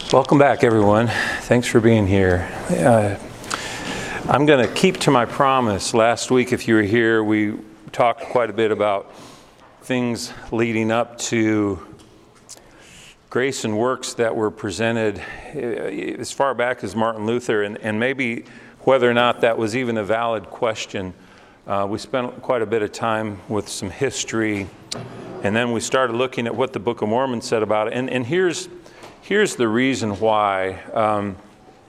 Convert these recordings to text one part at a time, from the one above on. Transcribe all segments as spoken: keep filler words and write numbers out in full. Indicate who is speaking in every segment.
Speaker 1: Welcome back, everyone. Thanks for being here. Uh, I'm going to keep to my promise. Last week, if you were here, we talked quite a bit about things leading up to grace and works that were presented as far back as Martin Luther, and, and maybe whether or not that was even a valid question. Uh, we spent quite a bit of time with some history, and then we started looking at what the Book of Mormon said about it. And, and here's Here's the reason why. Um,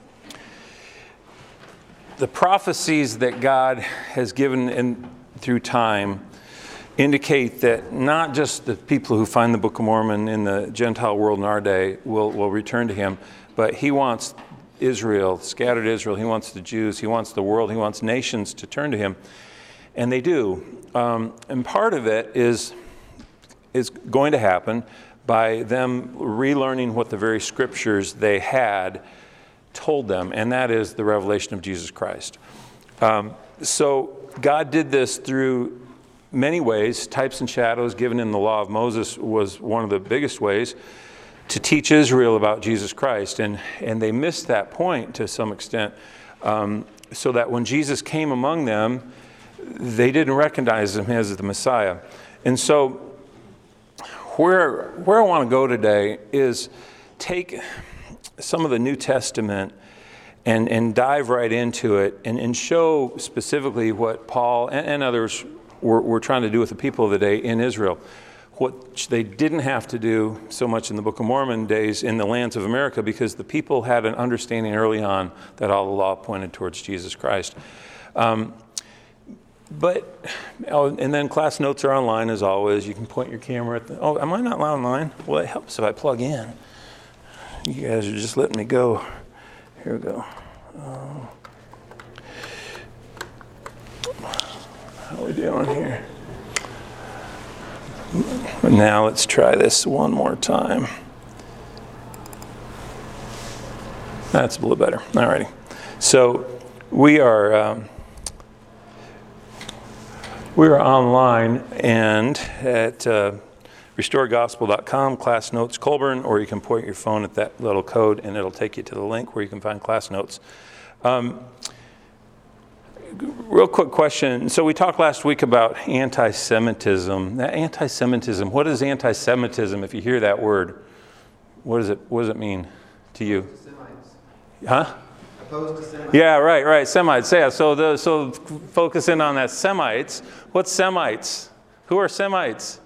Speaker 1: the prophecies that God has given in, through time indicate that not just the people who find the Book of Mormon in the Gentile world in our day will, will return to him, but he wants Israel, scattered Israel, he wants the Jews, he wants the world, he wants nations to turn to him. And they do. Um, and part of it is, is going to happen by them relearning what the very scriptures they had told them, and that is the revelation of Jesus Christ. Um, so God did this through many ways. Types and shadows given in the law of Moses was one of the biggest ways to teach Israel about Jesus Christ, and, and they missed that point to some extent, um, so that when Jesus came among them, they didn't recognize him as the Messiah. And so Where, where I want to go today is take some of the New Testament and, and dive right into it and, and show specifically what Paul and, and others were, were trying to do with the people of the day in Israel, what they didn't have to do so much in the Book of Mormon days in the lands of America, because the people had an understanding early on that all the law pointed towards Jesus Christ. Um, But, oh, and then class notes are online as always. You can point your camera at the, oh, am I not online? Well, it helps if I plug in. You guys are just letting me go. Here we go. Oh. How are we doing here? Now let's try this one more time. That's a little better. All righty. So we are... Um, We're online and at uh, restore gospel dot com, class notes Colburn, or you can point your phone at that little code and it'll take you to the link where you can find class notes. Um, real quick question. So we talked last week about anti-Semitism. That anti-Semitism, what is anti-Semitism if you hear that word? What does it, what does it mean to you? Huh?
Speaker 2: Opposed to Semites.
Speaker 1: Yeah, right, right. Semites. Yeah. So, the, so focus in on that. Semites. What's Semites? Who are Semites?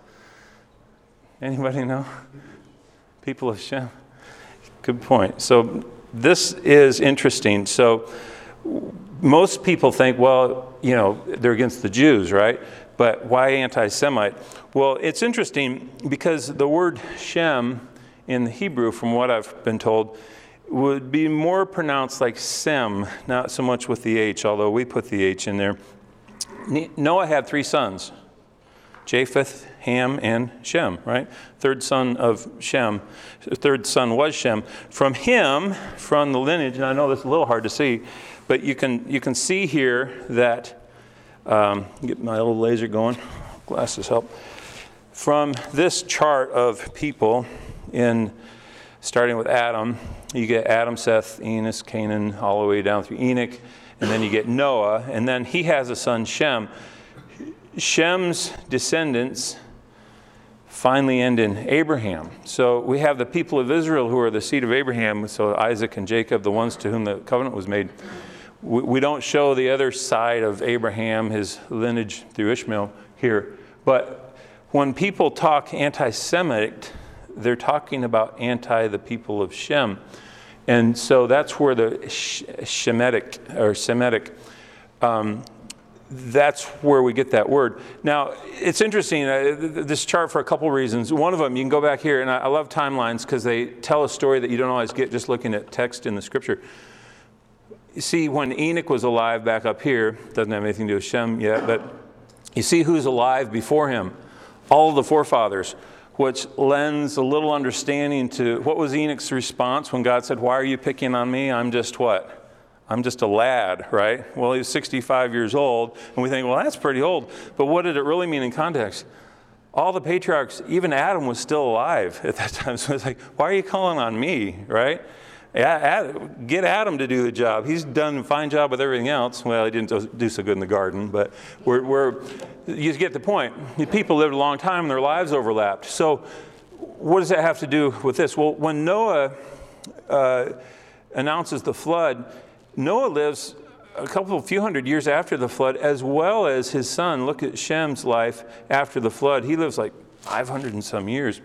Speaker 1: Anybody know? People of Shem. Good point. So this is interesting. So most people think, well, you know, they're against the Jews, right? But why anti-Semite? Well, it's interesting because the word Shem in the Hebrew, from what I've been told, would be more pronounced like Sem, not so much with the H, although we put the H in there. Noah had three sons, Japheth, Ham, and Shem, right? Third son of Shem, third son was Shem. From him, from the lineage, and I know this is a little hard to see, but you can you can see here that, um, get my little laser going, glasses help. From this chart of people in starting with Adam, you get Adam, Seth, Enos, Canaan, all the way down through Enoch, and then you get Noah, and then he has a son, Shem. Shem's descendants finally end in Abraham. So we have the people of Israel who are the seed of Abraham, so Isaac and Jacob, the ones to whom the covenant was made. We, we don't show the other side of Abraham, his lineage through Ishmael here. But when people talk anti-Semitic, they're talking about anti the people of Shem. And so that's where the Shemitic or Semitic, um, that's where we get that word. Now, it's interesting, uh, this chart for a couple reasons. One of them, you can go back here, and I, I love timelines because they tell a story that you don't always get just looking at text in the scripture. You see, when Enoch was alive back up here, doesn't have anything to do with Shem yet, but you see who's alive before him. All of the forefathers, which lends a little understanding to what was Enoch's response when God said, why are you picking on me? I'm just what? I'm just a lad, right? Well, he was sixty-five years old, and we think, well, that's pretty old. But what did it really mean in context? all the patriarchs, even Adam was still alive at that time. So it's like, why are you calling on me, right? Get Adam to do the job. He's done a fine job with everything else. Well, he didn't do so good in the garden, but we're, we're you get the point. People lived a long time and their lives overlapped. So what does that have to do with this? Well, when Noah uh, announces the flood, Noah lives a couple, a few hundred years after the flood, as well as his son. Look at Shem's life after the flood. He lives like five hundred and some years.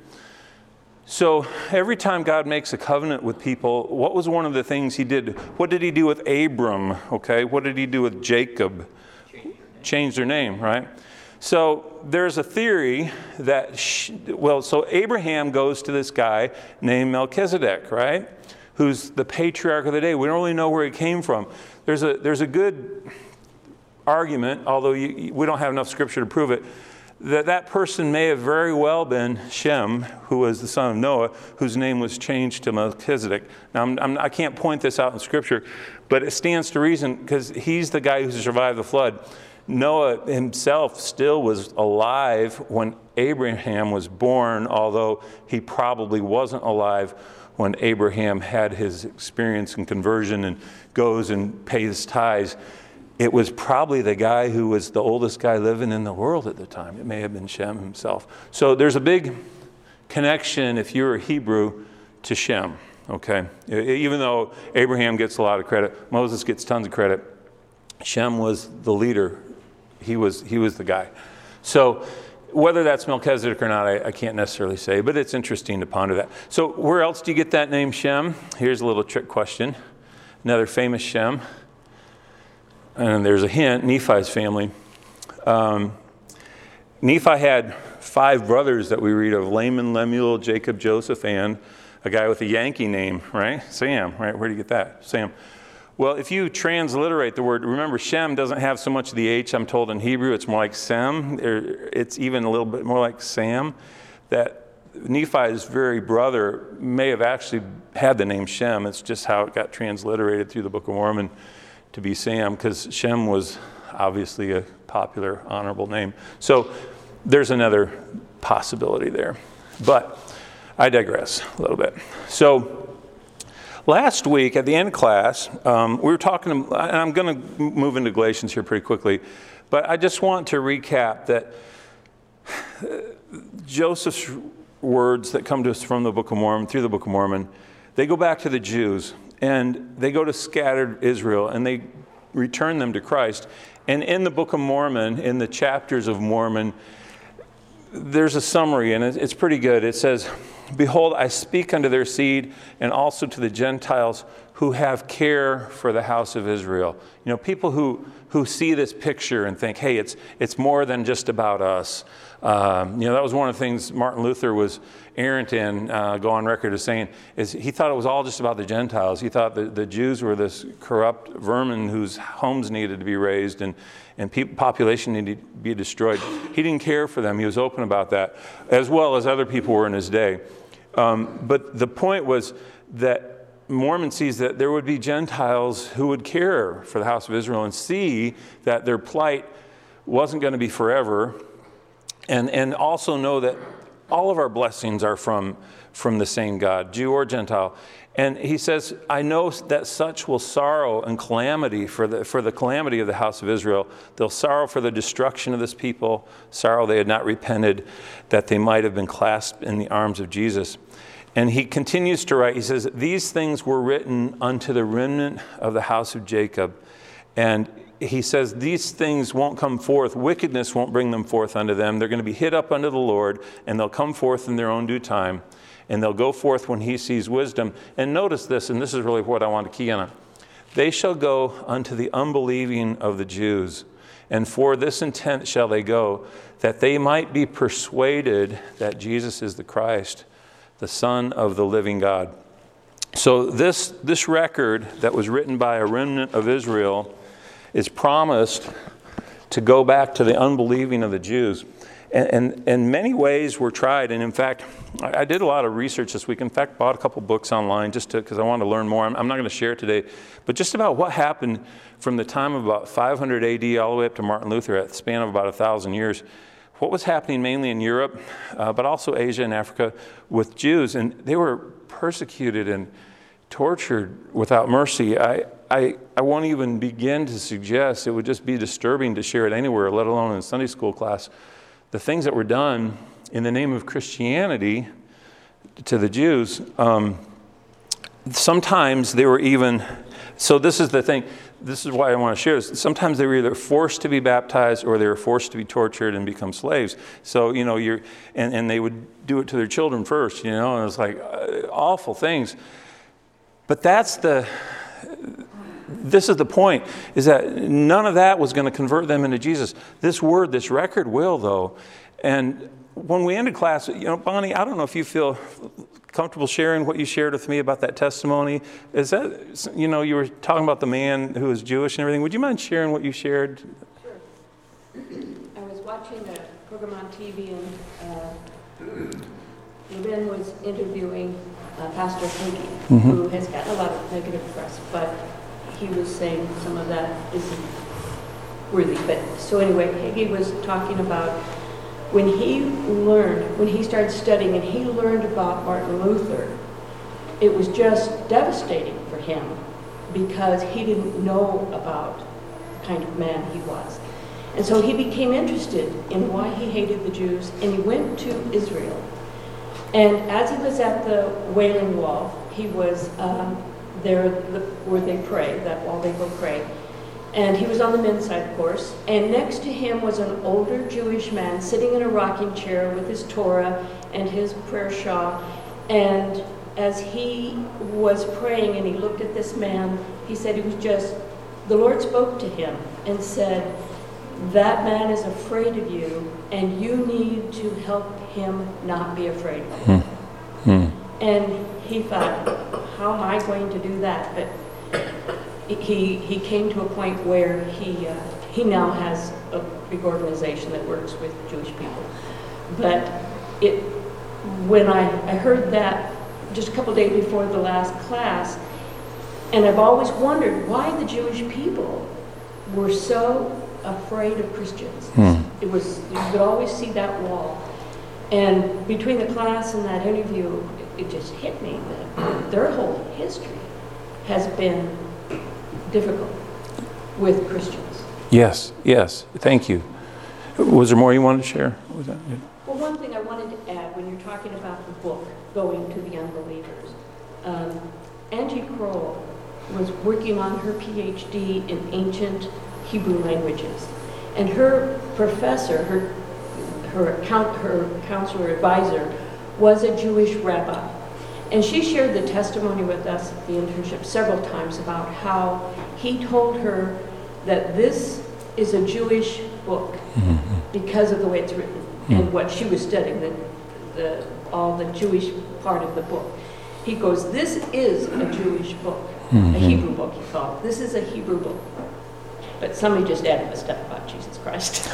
Speaker 1: So every time God makes a covenant with people, what was one of the things he did? What did he do with Abram? Okay, what did he do with Jacob? Change their name, right? So there's a theory that, sh- well, so Abraham goes to this guy named Melchizedek, right? Who's the patriarch of the day. We don't really know where he came from. There's a there's a good argument, although you, we don't have enough scripture to prove it, that that person may have very well been Shem, who was the son of Noah, whose name was changed to Melchizedek. Now, I'm, I'm, I can't point this out in Scripture, but it stands to reason because he's the guy who survived the flood. Noah himself still was alive when Abraham was born, although he probably wasn't alive when Abraham had his experience in conversion and goes and pays tithes. It was probably the guy who was the oldest guy living in the world at the time. It may have been Shem himself. So there's a big connection, if you're a Hebrew, to Shem, okay? Even though Abraham gets a lot of credit, Moses gets tons of credit, Shem was the leader. He was, he was the guy. So whether that's Melchizedek or not, I, I can't necessarily say, but it's interesting to ponder that. So where else do you get that name Shem? Here's a little trick question. Another famous Shem. And there's a hint, Nephi's family. Um, Nephi had five brothers that we read of, Laman, Lemuel, Jacob, Joseph, and a guy with a Yankee name, right? Sam, right? Where do you get that? Sam. Well, if you transliterate the word, remember Shem doesn't have so much of the H, I'm told, in Hebrew. It's more like Sem. It's even a little bit more like Sam. That Nephi's very brother may have actually had the name Shem. It's just how it got transliterated through the Book of Mormon to be Sam, because Shem was obviously a popular, honorable name. So there's another possibility there. But I digress a little bit. So last week at the end of class, um, we were talking, and I'm going to move into Galatians here pretty quickly, but I just want to recap that Joseph's words that come to us from the Book of Mormon, through the Book of Mormon, they go back to the Jews. And they go to scattered Israel, and they return them to Christ. And in the Book of Mormon, in the chapters of Mormon, there's a summary, and it's pretty good. It says, "Behold, I speak unto their seed, and also to the Gentiles who have care for the house of Israel." You know, people who, who see this picture and think, hey, it's, it's more than just about us. Um, you know, that was one of the things Martin Luther was errant in, uh, go on record as saying, is he thought it was all just about the Gentiles. He thought that the Jews were this corrupt vermin whose homes needed to be razed and, and pe- population needed to be destroyed. He didn't care for them. He was open about that, as well as other people were in his day. Um, but the point was that Mormon sees that there would be Gentiles who would care for the house of Israel and see that their plight wasn't going to be forever, and, and also know that all of our blessings are from, from the same God, Jew or Gentile. And he says, I know that such will sorrow and calamity for the, for the calamity of the house of Israel. They'll sorrow for the destruction of this people, sorrow they had not repented, that they might have been clasped in the arms of Jesus. And he continues to write, he says, these things were written unto the remnant of the house of Jacob. And he says, these things won't come forth. Wickedness won't bring them forth unto them. They're going to be hid up unto the Lord, and they'll come forth in their own due time. And they'll go forth when he sees wisdom. And notice this, and this is really what I want to key on. They shall go unto the unbelieving of the Jews. And for this intent shall they go, that they might be persuaded that Jesus is the Christ, the Son of the living God. So this, this record that was written by a remnant of Israel is promised to go back to the unbelieving of the Jews. And, and in many ways were tried. And in fact, I, I did a lot of research this week. In fact, bought a couple books online just because I wanted to learn more. I'm, I'm not going to share it today. But just about what happened from the time of about five hundred A D all the way up to Martin Luther, at the span of about a thousand years, what was happening mainly in Europe, uh, but also Asia and Africa with Jews, and they were persecuted and tortured without mercy. I, I, I won't even begin to suggest, it would just be disturbing to share it anywhere, let alone in a Sunday school class, the things that were done in the name of Christianity to the Jews. Um, sometimes they were even, so this is the thing, this is why I want to share this. Sometimes they were either forced to be baptized or they were forced to be tortured and become slaves. So, you know, you're, and, and they would do it to their children first, you know, and it's like uh, awful things. But that's the, this is the point, is that none of that was going to convert them into Jesus. This word, this record will, though. And when we ended class, you know, Bonnie, I don't know if you feel comfortable sharing what you shared with me about that testimony. Is that, you know, you were talking about the man who was Jewish and everything. Would you mind sharing what you shared?
Speaker 2: Sure. I was watching a program on T V, and uh, Levin was interviewing uh, Pastor Hagee, mm-hmm. who has gotten a lot of negative press, but he was saying some of that isn't worthy. But so anyway, Hagee was talking about when he learned, when he started studying and he learned about Martin Luther, it was just devastating for him because he didn't know about the kind of man he was. And so he became interested in why he hated the Jews, and he went to Israel. And as he was at the Wailing Wall, he was um, there where they pray, that wall they go pray. And he was on the men's side, of course, and next to him was an older Jewish man sitting in a rocking chair with his Torah and his prayer shawl. And as he was praying and he looked at this man, he said he was just, the Lord spoke to him and said, that man is afraid of you, and you need to help him not be afraid of you. Hmm. And he thought, how am I going to do that? But He he came to a point where he uh, he now has a big organization that works with Jewish people. But it when I, I heard that just a couple days before the last class, and I've always wondered why the Jewish people were so afraid of Christians. Hmm. It was, you could always see that wall. And between the class and that interview, it, it just hit me that their whole history has been difficult with Christians.
Speaker 1: Yes, yes. Thank you. Was there more you wanted to share? Was that it?
Speaker 2: Well, one thing I wanted to add when you're talking about the book, Going to the Unbelievers, um, Angie Kroll was working on her P H D in ancient Hebrew languages. And her professor, her her, account, her counselor advisor, was a Jewish rabbi. And she shared the testimony with us at the internship several times about how he told her that this is a Jewish book mm-hmm. because of the way it's written mm-hmm. and what she was studying, the, the, all the Jewish part of the book. He goes, this is a Jewish book, mm-hmm. a Hebrew book, he called it. This is a Hebrew book. But somebody just added the stuff about Jesus Christ.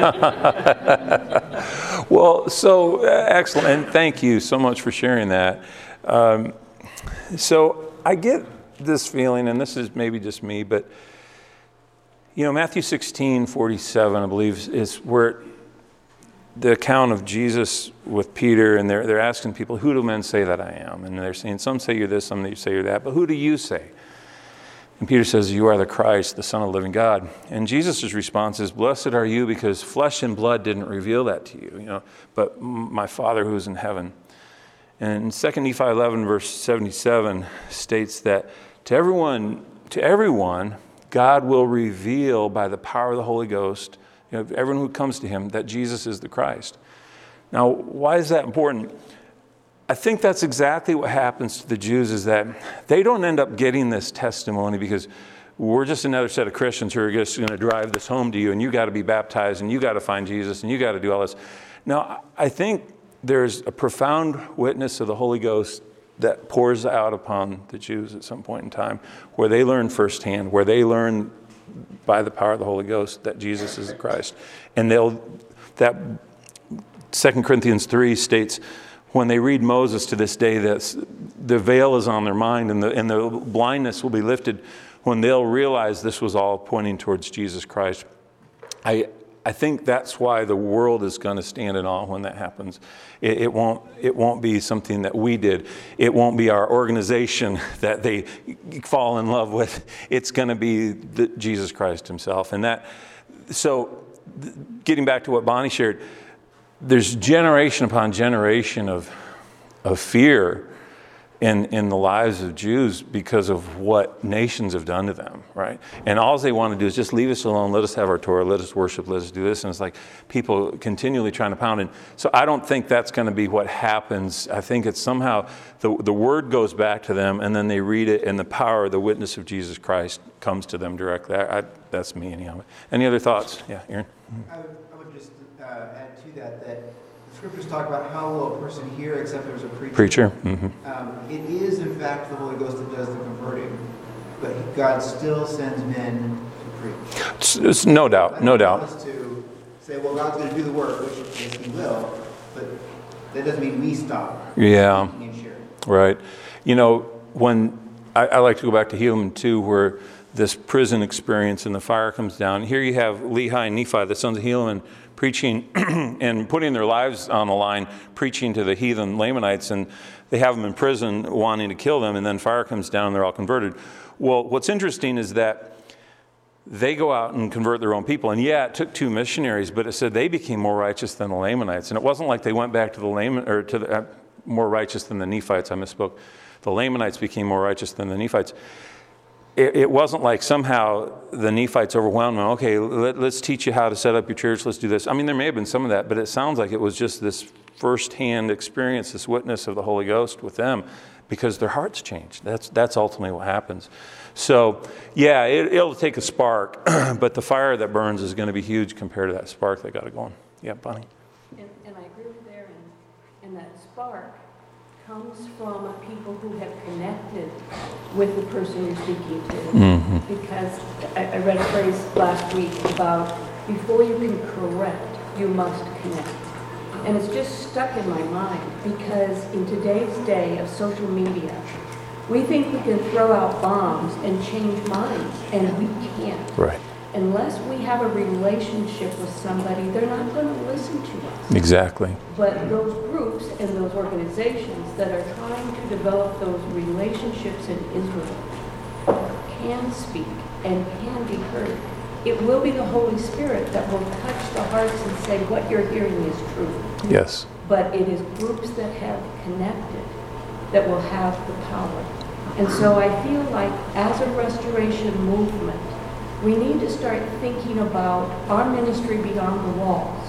Speaker 1: Well, so uh, excellent, and thank you so much for sharing that. Um, so I get this feeling, and this is maybe just me, but you know, Matthew sixteen forty-seven, I believe, is where the account of Jesus with Peter, and they're they're asking people, "Who do men say that I am?" And they're saying, "Some say you're this, some say you're that, but who do you say?" And Peter says, "You are the Christ, the Son of the living God." And Jesus' response is, "Blessed are you, because flesh and blood didn't reveal that to you, you know, but my Father who is in heaven." And Second Nephi eleven, verse seventy-seven states that to everyone, to everyone, God will reveal by the power of the Holy Ghost, you know, everyone who comes to him, that Jesus is the Christ. Now, why is that important? I think that's exactly what happens to the Jews, is that they don't end up getting this testimony because we're just another set of Christians who are just going to drive this home to you, and you got to be baptized, and you got to find Jesus, and you got to do all this. Now, I think there's a profound witness of the Holy Ghost that pours out upon the Jews at some point in time, where they learn firsthand, where they learn by the power of the Holy Ghost that Jesus is the Christ. And they'll, that Second Corinthians three states, when they read Moses to this day, that the veil is on their mind and the, and the blindness will be lifted when they'll realize this was all pointing towards Jesus Christ. I I think that's why the world is going to stand in awe when that happens. It, it won't. It won't be something that we did. It won't be our organization that they fall in love with. It's going to be the, Jesus Christ Himself. And that. So, getting back to what Bonnie shared, there's generation upon generation of of fear in in the lives of Jews because of what nations have done to them, right? And all they want to do is just leave us alone, let us have our Torah, let us worship, let us do this. And it's like people continually trying to pound in. So I don't think that's going to be what happens. I think it's somehow the, the word goes back to them, and then they read it, and the power, the witness of Jesus Christ comes to them directly. I, I, that's me anyhow. Any other thoughts? Yeah, Aaron?
Speaker 3: I would, I would just uh, add to that that Scriptures talk about how will a person hear except there's a preacher.
Speaker 1: Preacher. Mm-hmm.
Speaker 3: Um, it is, in fact, the Holy Ghost that does the converting, but God still sends men to preach.
Speaker 1: It's, it's no doubt, no doubt.
Speaker 3: Us to say, well, God's going to do the work, which yes, He will, but that doesn't mean we stop.
Speaker 1: Yeah.
Speaker 3: And sharing.
Speaker 1: Right. You know, when I, I like to go back to Helaman too, where this prison experience and the fire comes down. Here you have Lehi and Nephi, the sons of Helaman, preaching and putting their lives on the line, preaching to the heathen Lamanites, and they have them in prison wanting to kill them, and then fire comes down and they're all converted. Well, what's interesting is that they go out and convert their own people. And yeah, it took two missionaries, but it said they became more righteous than the Lamanites. And it wasn't like they went back to the Laman or to the uh, more righteous than the Nephites. I misspoke. The Lamanites became more righteous than the Nephites. It, it wasn't like somehow the Nephites overwhelmed them. Okay, let, let's teach you how to set up your church. Let's do this. I mean, there may have been some of that, but it sounds like it was just this firsthand experience, this witness of the Holy Ghost with them, because their hearts changed. That's that's ultimately what happens. So, yeah, it, it'll take a spark, but the fire that burns is going to be huge compared to that spark that got it going. Yeah, Bonnie?
Speaker 2: And, and I agree with Aaron. And that spark comes from a people who have connected with the person you're speaking to.
Speaker 1: Mm-hmm.
Speaker 2: Because I, I read a phrase last week about before you can correct, you must connect. And it's just stuck in my mind because in today's day of social media, we think we can throw out bombs and change minds, and we can't.
Speaker 1: Right.
Speaker 2: Unless we have a relationship with somebody, they're not going to listen to us.
Speaker 1: Exactly.
Speaker 2: But those groups and those organizations that are trying to develop those relationships in Israel can speak and can be heard. It will be the Holy Spirit that will touch the hearts and say, what you're hearing is true.
Speaker 1: Yes.
Speaker 2: But it is groups that have connected that will have the power. And so I feel like as a restoration movement, we need to start thinking about our ministry beyond the walls,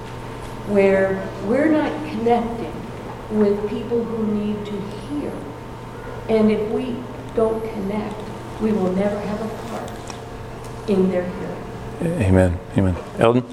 Speaker 2: where we're not connecting with people who need to hear. And if we don't connect, we will never have a part in their hearing.
Speaker 1: Amen. Amen. Eldon?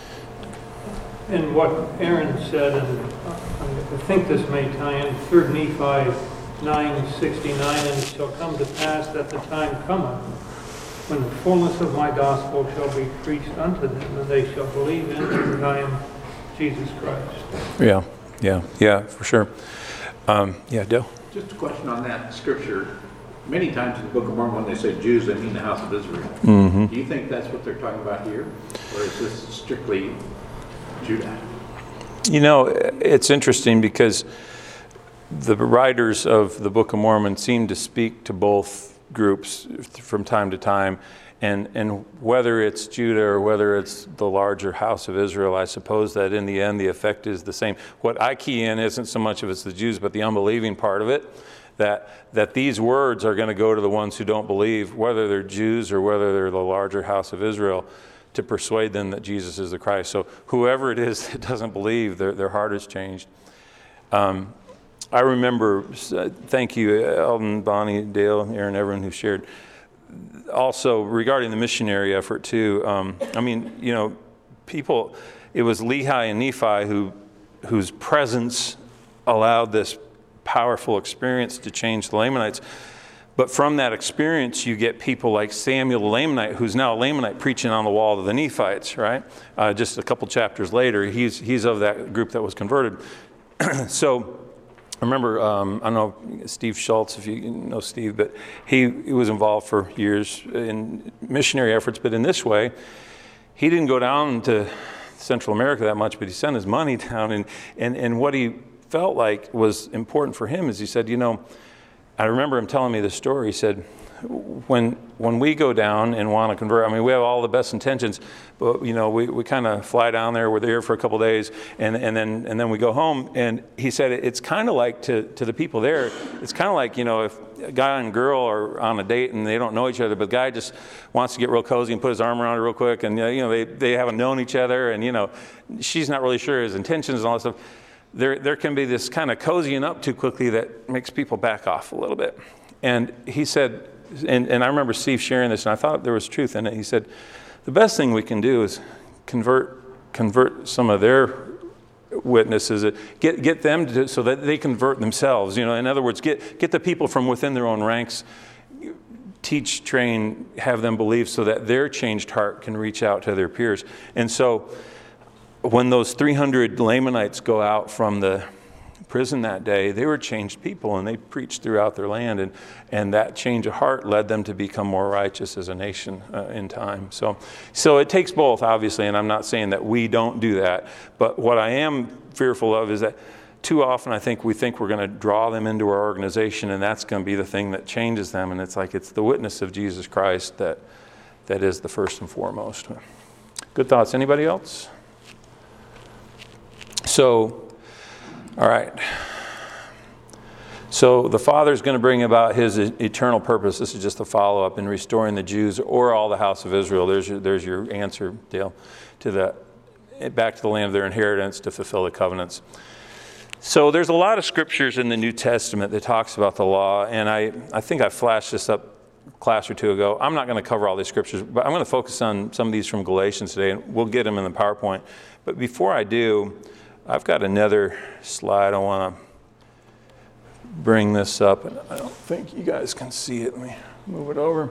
Speaker 4: And what Aaron said, and I think this may tie in, Third Nephi nine sixty-nine, and it shall come to pass that the time cometh when the fullness of my gospel shall be preached unto them, and they shall believe in me that I am Jesus Christ.
Speaker 1: Yeah, yeah, yeah, for sure. Um, yeah, Dale?
Speaker 5: Just a question on that scripture. Many times in the Book of Mormon, when they say Jews, they mean the house of Israel.
Speaker 1: Mm-hmm.
Speaker 5: Do you think that's what they're talking about here? Or is this strictly Judah?
Speaker 1: You know, it's interesting because the writers of the Book of Mormon seem to speak to both groups from time to time. And, and whether it's Judah or whether it's the larger house of Israel, I suppose that in the end the effect is the same. What I key in isn't so much of it's the Jews, but the unbelieving part of it. That that these words are going to go to the ones who don't believe, whether they're Jews or whether they're the larger house of Israel, to persuade them that Jesus is the Christ. So whoever it is that doesn't believe, their, their heart has changed. Um, I remember, thank you, Eldon, Bonnie, Dale, Aaron, everyone who shared. Also, regarding the missionary effort too, um, I mean, you know, people, it was Lehi and Nephi who, whose presence allowed this powerful experience to change the Lamanites. But from that experience, you get people like Samuel the Lamanite, who's now a Lamanite preaching on the wall to the Nephites, right? Uh, just a couple chapters later, he's he's of that group that was converted. So I remember, um, I don't know Steve Schultz, if you know Steve, but he, he was involved for years in missionary efforts. But in this way, he didn't go down to Central America that much, but he sent his money down. And, and, and what he felt like was important for him is he said, you know, I remember him telling me this story. He said, when when we go down and want to convert, I mean, we have all the best intentions, but, you know, we, we kind of fly down there, we're there for a couple of days, and, and then and then we go home. And he said it's kind of like, to, to the people there, it's kind of like, you know, if a guy and girl are on a date and they don't know each other, but the guy just wants to get real cozy and put his arm around her real quick, and, you know, they, they haven't known each other, and, you know, she's not really sure his intentions and all that stuff. There, there can be this kind of cozying up too quickly that makes people back off a little bit. And he said, and, and I remember Steve sharing this, and I thought there was truth in it. He said, the best thing we can do is convert convert some of their witnesses, get get them to, so that they convert themselves. You know, in other words, get get the people from within their own ranks, teach, train, have them believe, so that their changed heart can reach out to their peers. And so, when those three hundred Lamanites go out from the prison that day, they were changed people, and they preached throughout their land, and, and that change of heart led them to become more righteous as a nation uh, in time. So, so it takes both, obviously, and I'm not saying that we don't do that, but what I am fearful of is that too often I think we think we're going to draw them into our organization, and that's going to be the thing that changes them, and it's like it's the witness of Jesus Christ that that is the first and foremost. Good thoughts. Anybody else? So, all right. So the Father's going to bring about his eternal purpose. This is just a follow-up in restoring the Jews or all the house of Israel. There's your, there's your answer, Dale, to the back to the land of their inheritance to fulfill the covenants. So there's a lot of scriptures in the New Testament that talks about the law, and I, I think I flashed this up a class or two ago. I'm not going to cover all these scriptures, but I'm going to focus on some of these from Galatians today, and we'll get them in the PowerPoint. But before I do, I've got another slide. I want to bring this up, and I don't think you guys can see it. Let me move it over.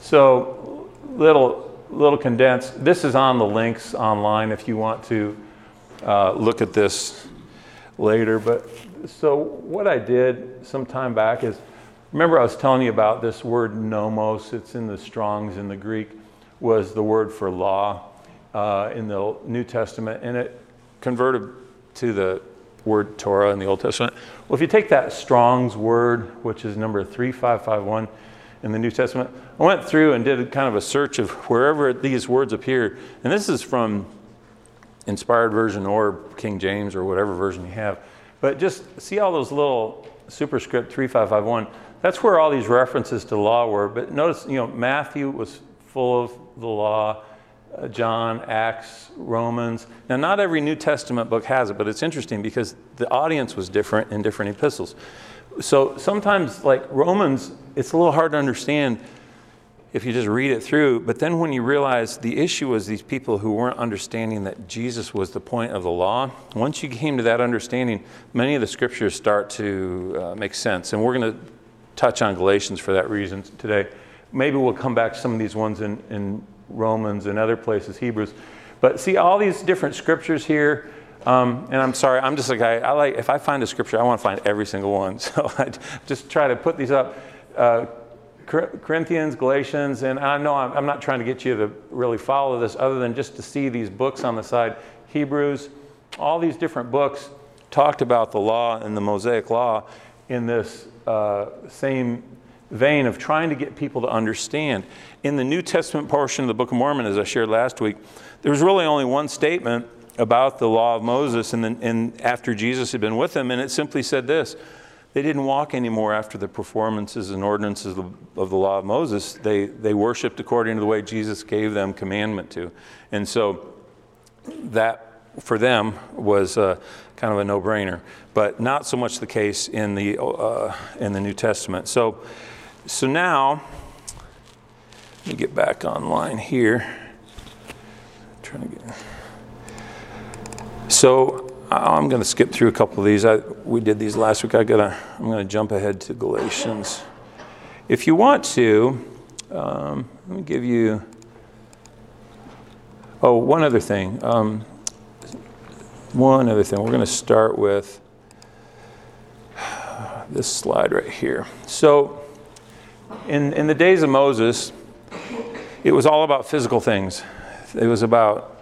Speaker 1: So, little, little condensed. This is on the links online if you want to uh, look at this later. But so what I did some time back is, remember I was telling you about this word nomos. It's in the Strong's in the Greek, was the word for law uh, in the New Testament, and it converted to the word Torah in the Old Testament. Well, if you take that Strong's word, which is number three five five one in the New Testament, I went through and did kind of a search of wherever these words appear. And this is from Inspired Version or King James or whatever version you have. But just see all those little superscript three five five one. That's where all these references to law were. But notice, you know, Matthew was full of the law. Uh, John, Acts, Romans. Now, not every New Testament book has it, but it's interesting because the audience was different in different epistles. So sometimes, like Romans, it's a little hard to understand if you just read it through. But then when you realize the issue was these people who weren't understanding that Jesus was the point of the law, once you came to that understanding, many of the scriptures start to uh, make sense. And we're going to touch on Galatians for that reason today. Maybe we'll come back to some of these ones in, in Romans and other places, Hebrews. But see all these different scriptures here. Um, and I'm sorry, I'm just a guy, I like, if I find a scripture, I want to find every single one. So I just try to put these up. Uh, Corinthians, Galatians, and I know I'm, I'm not trying to get you to really follow this other than just to see these books on the side. Hebrews, all these different books talked about the law and the Mosaic law in this uh, same vein of trying to get people to understand. In the New Testament portion of the Book of Mormon, as I shared last week, there was really only one statement about the law of Moses and, then, and after Jesus had been with them, and it simply said this: they didn't walk anymore after the performances and ordinances of, of the law of Moses. They, they worshiped according to the way Jesus gave them commandment to. And so that, for them, was uh, kind of a no-brainer, but not so much the case in the, uh, in the New Testament. So, so now, let me get back online here. I'm trying to get... So I'm going to skip through a couple of these. I, we did these last week. I gotta, I'm going to jump ahead to Galatians. If you want to, um, let me give you. Oh, one other thing. Um, one other thing. We're going to start with this slide right here. So, in in the days of Moses, it was all about physical things. It was about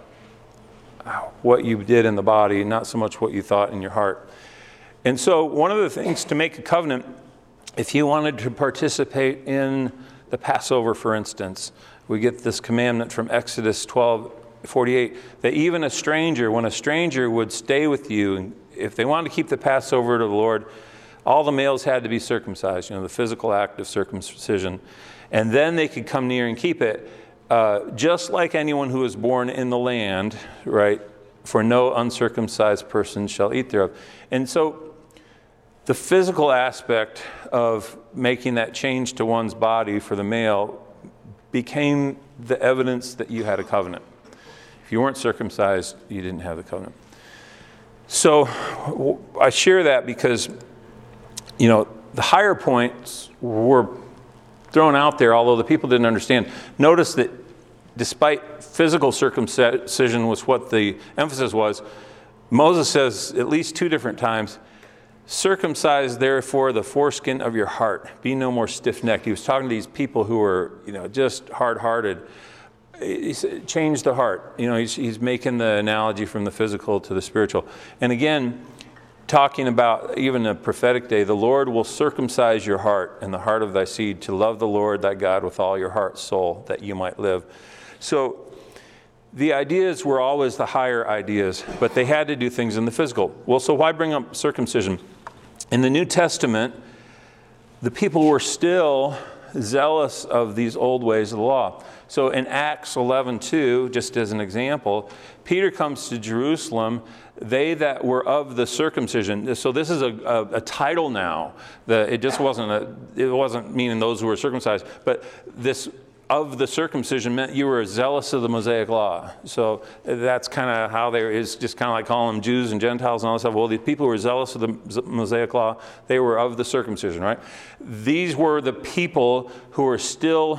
Speaker 1: what you did in the body, not so much what you thought in your heart. And so one of the things to make a covenant, if you wanted to participate in the Passover, for instance, we get this commandment from Exodus twelve forty-eight, that even a stranger, when a stranger would stay with you, if they wanted to keep the Passover to the Lord, all the males had to be circumcised, you know, the physical act of circumcision. And then they could come near and keep it, uh, just like anyone who is born in the land, right? For no uncircumcised person shall eat thereof. And so the physical aspect of making that change to one's body for the male became the evidence that you had a covenant. If you weren't circumcised, you didn't have the covenant. So I share that because, you know, the higher points were thrown out there, although the people didn't understand. Notice that despite physical circumcision was what the emphasis was, Moses says at least two different times, circumcise therefore the foreskin of your heart. Be no more stiff-necked. He was talking to these people who were, you know, just hard-hearted. He said, change the heart. You know, he's, he's making the analogy from the physical to the spiritual. And again, talking about even a prophetic day, the Lord will circumcise your heart and the heart of thy seed to love the Lord thy God with all your heart, soul, that you might live. So the ideas were always the higher ideas, but they had to do things in the physical. Well, so why bring up circumcision? In the New Testament, the people were still zealous of these old ways of the law. So in Acts eleven two, just as an example, Peter comes to Jerusalem, they that were of the circumcision. So this is a, a, a title now. The, it just wasn't a, it wasn't meaning those who were circumcised, but this of the circumcision meant you were zealous of the Mosaic law. So that's kind of how they is just kind of like calling them Jews and Gentiles and all that stuff. Well, the people who were zealous of the Mosaic law, they were of the circumcision, right? These were the people who were still,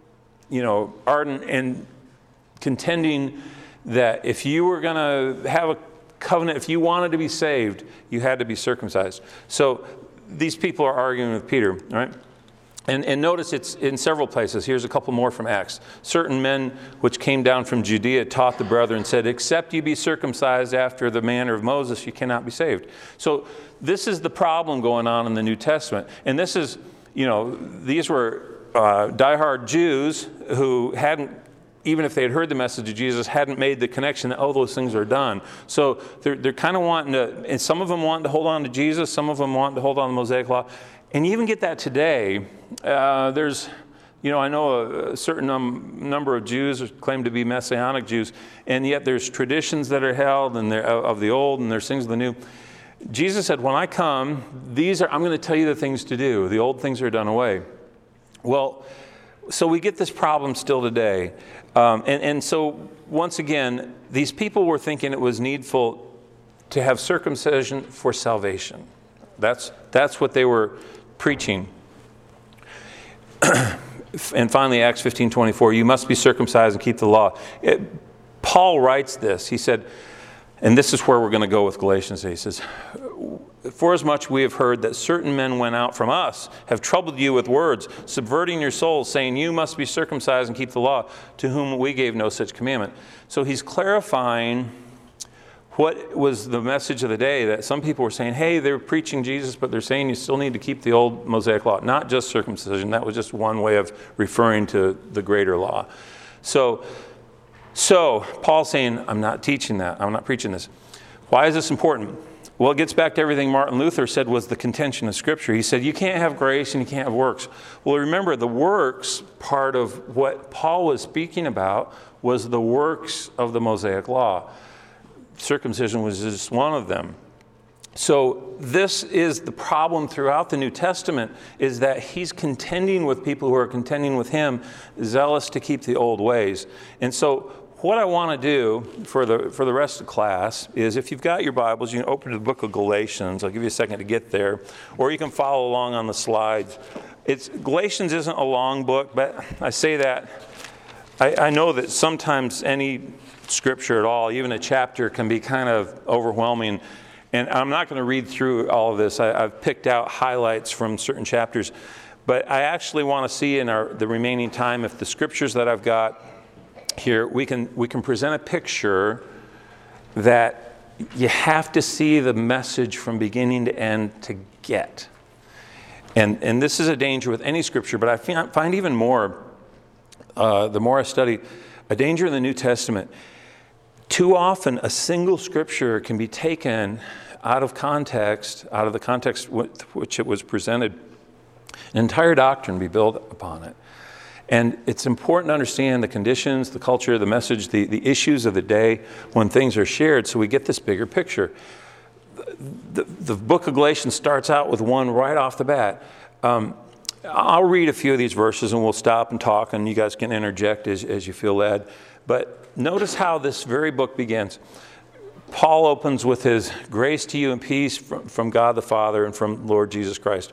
Speaker 1: you know, ardent and contending that if you were going to have a covenant, if you wanted to be saved, you had to be circumcised. So these people are arguing with Peter, right? And, and notice it's in several places. Here's a couple more from Acts. Certain men which came down from Judea taught the brethren, said, except you be circumcised after the manner of Moses, you cannot be saved. So this is the problem going on in the New Testament. And this is, you know, these were uh, diehard Jews who hadn't, even if they had heard the message of Jesus, hadn't made the connection that, oh, those things are done. So they're, they're kind of wanting to, and some of them wanting to hold on to Jesus, some of them wanting to hold on to the Mosaic law. And you even get that today. Uh, there's, you know, I know a, a certain num- number of Jews claim to be Messianic Jews, and yet there's traditions that are held and they're of the old, and there's things of the new. Jesus said, when I come, these are, I'm going to tell you the things to do. The old things are done away. Well, so we get this problem still today. Um, and, and so, once again, these people were thinking it was needful to have circumcision for salvation. That's, that's what they were preaching. And finally, Acts fifteen twenty-four, you must be circumcised and keep the law. It, Paul writes this. He said, and this is where we're going to go with Galatians. He says, for as much we have heard that certain men went out from us, have troubled you with words, subverting your souls, saying you must be circumcised and keep the law, to whom we gave no such commandment. So he's clarifying what was the message of the day, that some people were saying, hey, they're preaching Jesus, but they're saying you still need to keep the old Mosaic law, not just circumcision. That was just one way of referring to the greater law. So, so Paul's saying, I'm not teaching that. I'm not preaching this. Why is this important? Well, it gets back to everything Martin Luther said was the contention of Scripture. He said, you can't have grace and you can't have works. Well, remember, the works part of what Paul was speaking about was the works of the Mosaic law. Circumcision was just one of them. So this is the problem throughout the New Testament, is that he's contending with people who are contending with him, zealous to keep the old ways. And so what I want to do for the for the rest of the class is, if you've got your Bibles, you can open to the book of Galatians. I'll give you a second to get there, or you can follow along on the slides. It's Galatians isn't a long book, but I say that I, I know that sometimes any Scripture at all, even a chapter, can be kind of overwhelming. And I'm not going to read through all of this. I, I've picked out highlights from certain chapters. But I actually want to see in our, the remaining time if the Scriptures that I've got here, we can we can present a picture that you have to see the message from beginning to end to get. And and this is a danger with any scripture, but I find, find even more, uh, the more I study, a danger in the New Testament. Too often, a single scripture can be taken out of context, out of the context with which it was presented. An entire doctrine be built upon it. And it's important to understand the conditions, the culture, the message, the, the issues of the day when things are shared so we get this bigger picture. The, the, the book of Galatians starts out with one right off the bat. Um, I'll read a few of these verses and we'll stop and talk and you guys can interject as, as you feel led. But notice how this very book begins. Paul opens with his grace to you and peace from, from God the Father and from Lord Jesus Christ.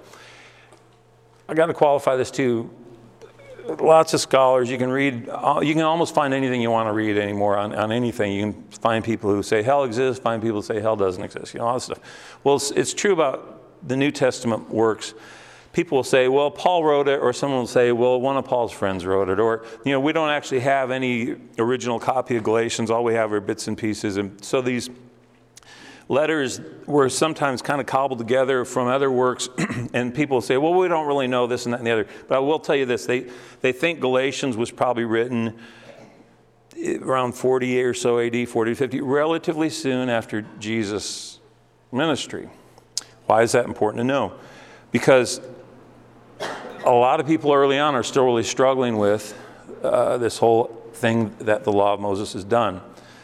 Speaker 1: I got to qualify this too. Lots of scholars, you can read, you can almost find anything you want to read anymore on, on anything. You can find people who say hell exists, find people who say hell doesn't exist, you know, all this stuff. Well, it's, it's true about the New Testament works. People will say, well, Paul wrote it, or someone will say, well, one of Paul's friends wrote it, or, you know, we don't actually have any original copy of Galatians. All we have are bits and pieces. And so these letters were sometimes kind of cobbled together from other works, and people say, well, we don't really know this and that and the other. But I will tell you this, they, they think Galatians was probably written around forty or so A D, forty to fifty, relatively soon after Jesus' ministry. Why is that important to know? Because a lot of people early on are still really struggling with uh, this whole thing that the law of Moses has done.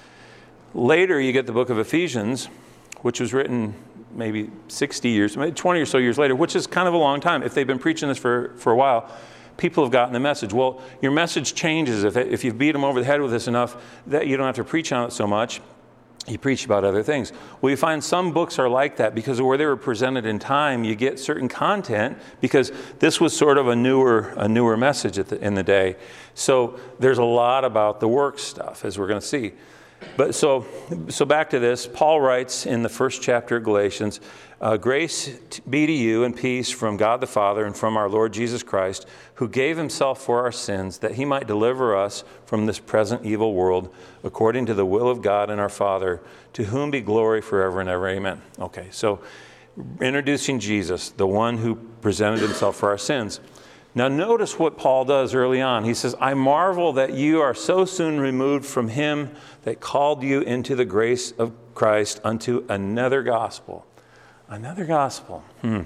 Speaker 1: Later, you get the book of Ephesians, which was written maybe sixty years, maybe twenty or so years later, which is kind of a long time. If they've been preaching this for, for a while, people have gotten the message. Well, your message changes. If, if you beat them over the head with this enough that you don't have to preach on it so much, you preach about other things. Well, you find some books are like that because of where they were presented in time. You get certain content because this was sort of a newer, a newer message at the, in the day. So there's a lot about the work stuff, as we're going to see. But so, so back to this. Paul writes in the first chapter of Galatians, uh, grace be to you and peace from God the Father and from our Lord Jesus Christ, who gave himself for our sins, that he might deliver us from this present evil world, according to the will of God and our Father, to whom be glory forever and ever. Amen. Okay, so introducing Jesus, the one who presented himself for our sins. Now notice what Paul does early on. He says, I marvel that you are so soon removed from him that called you into the grace of Christ unto another gospel. Another gospel. Hmm.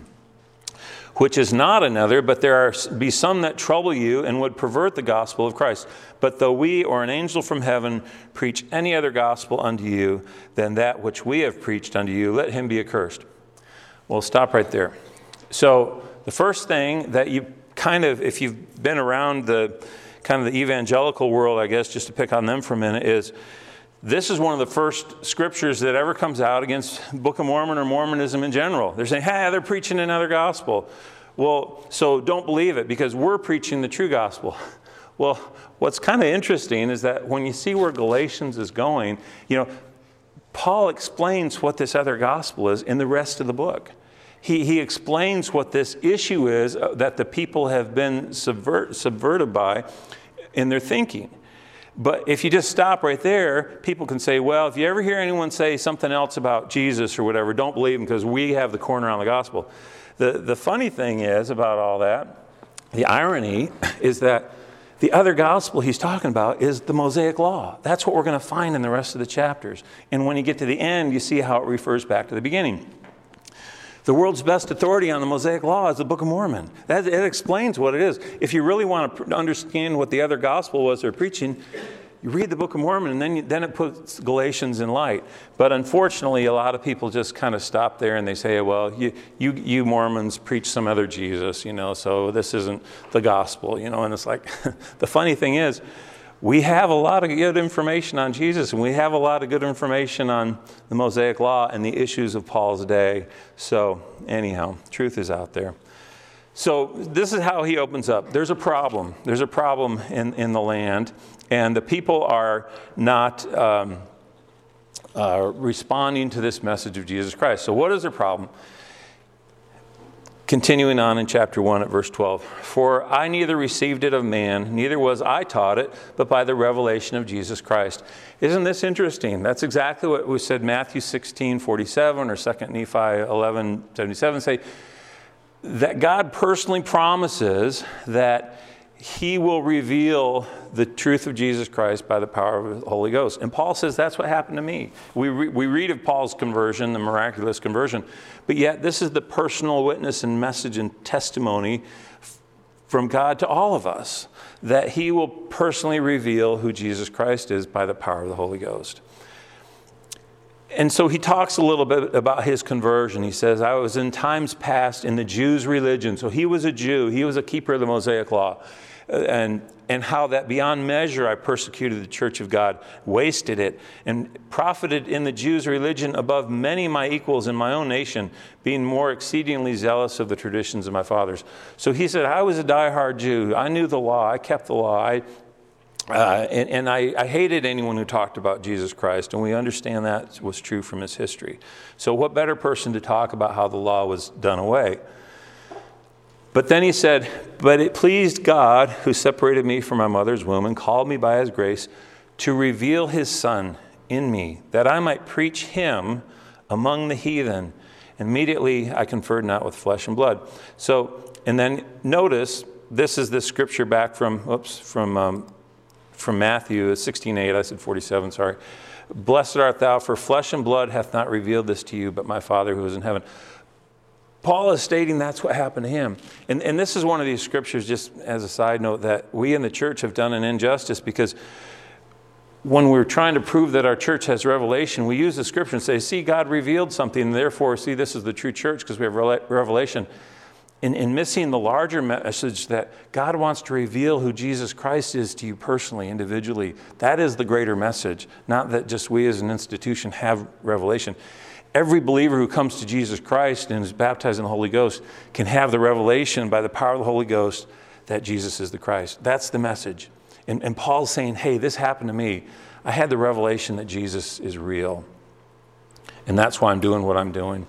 Speaker 1: Which is not another, but there are be some that trouble you and would pervert the gospel of Christ. But though we or an angel from heaven preach any other gospel unto you than that which we have preached unto you, let him be accursed. We'll stop right there. So the first thing that you kind of, if you've been around the kind of the evangelical world, I guess, just to pick on them for a minute, is this is one of the first scriptures that ever comes out against Book of Mormon or Mormonism in general. They're saying, hey, they're preaching another gospel. Well, so don't believe it because we're preaching the true gospel. Well, what's kind of interesting is that when you see where Galatians is going, you know, Paul explains what this other gospel is in the rest of the book. He, he explains what this issue is that the people have been subvert, subverted by in their thinking. But if you just stop right there, people can say, well, if you ever hear anyone say something else about Jesus or whatever, don't believe them because we have the corner on the gospel. The, the funny thing is about all that, the irony is that the other gospel he's talking about is the Mosaic Law. That's what we're going to find in the rest of the chapters. And when you get to the end, you see how it refers back to the beginning. The world's best authority on the Mosaic Law is the Book of Mormon. That, it explains what it is. If you really want to understand what the other gospel was they're preaching, you read the Book of Mormon, and then, you, then it puts Galatians in light. But unfortunately, a lot of people just kind of stop there and they say, well, you, you, you Mormons preach some other Jesus, you know, so this isn't the gospel, you know. And it's like, the funny thing is, we have a lot of good information on Jesus, and we have a lot of good information on the Mosaic Law and the issues of Paul's day. So anyhow, truth is out there. So this is how he opens up. There's a problem. There's a problem in, in the land, and the people are not um, uh, responding to this message of Jesus Christ. So what is their problem? Continuing on in chapter one at verse twelve. For I neither received it of man, neither was I taught it, but by the revelation of Jesus Christ. Isn't this interesting? That's exactly what we said Matthew sixteen forty-seven or Second Nephi eleven seventy-seven say, that God personally promises that he will reveal the truth of Jesus Christ by the power of the Holy Ghost. And Paul says that's what happened to me. We, re- we read of Paul's conversion, the miraculous conversion, but yet this is the personal witness and message and testimony f- from God to all of us, that he will personally reveal who Jesus Christ is by the power of the Holy Ghost. And so he talks a little bit about his conversion. He says, I was in times past in the Jews' religion. So he was a Jew. He was a keeper of the Mosaic law. And, and how that beyond measure I persecuted the church of God, wasted it, and profited in the Jews' religion above many of my equals in my own nation, being more exceedingly zealous of the traditions of my fathers. So he said, I was a diehard Jew. I knew the law. I kept the law. I Uh, and and I, I hated anyone who talked about Jesus Christ, and we understand that was true from his history. So what better person to talk about how the law was done away? But then he said, but it pleased God, who separated me from my mother's womb and called me by his grace, to reveal his Son in me, that I might preach him among the heathen. Immediately I conferred not with flesh and blood. So, and then notice, this is the scripture back from, oops, from... Um, From Matthew sixteen eight, I said forty-seven, sorry. Blessed art thou, for flesh and blood hath not revealed this to you, but my Father who is in heaven. Paul is stating that's what happened to him. And, and this is one of these scriptures, just as a side note, that we in the church have done an injustice, because when we're trying to prove that our church has revelation, we use the scripture and say, see, God revealed something, and therefore, see, this is the true church because we have revelation. In, in missing the larger message that God wants to reveal who Jesus Christ is to you personally, individually. That is the greater message, not that just we as an institution have revelation. Every believer who comes to Jesus Christ and is baptized in the Holy Ghost can have the revelation by the power of the Holy Ghost that Jesus is the Christ. That's the message. And, and Paul's saying, hey, this happened to me. I had the revelation that Jesus is real. And that's why I'm doing what I'm doing.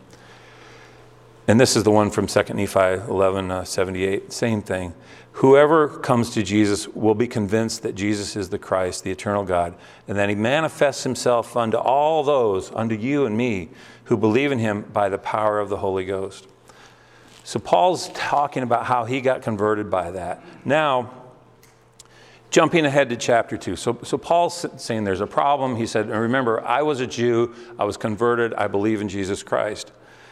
Speaker 1: And this is the one from Second Nephi eleven seventy-eight, same thing. Whoever comes to Jesus will be convinced that Jesus is the Christ, the eternal God, and that he manifests himself unto all those, unto you and me, who believe in him by the power of the Holy Ghost. So Paul's talking about how he got converted by that. Now, jumping ahead to chapter two. So, so Paul's saying there's a problem. He said, remember, I was a Jew. I was converted. I believe in Jesus Christ.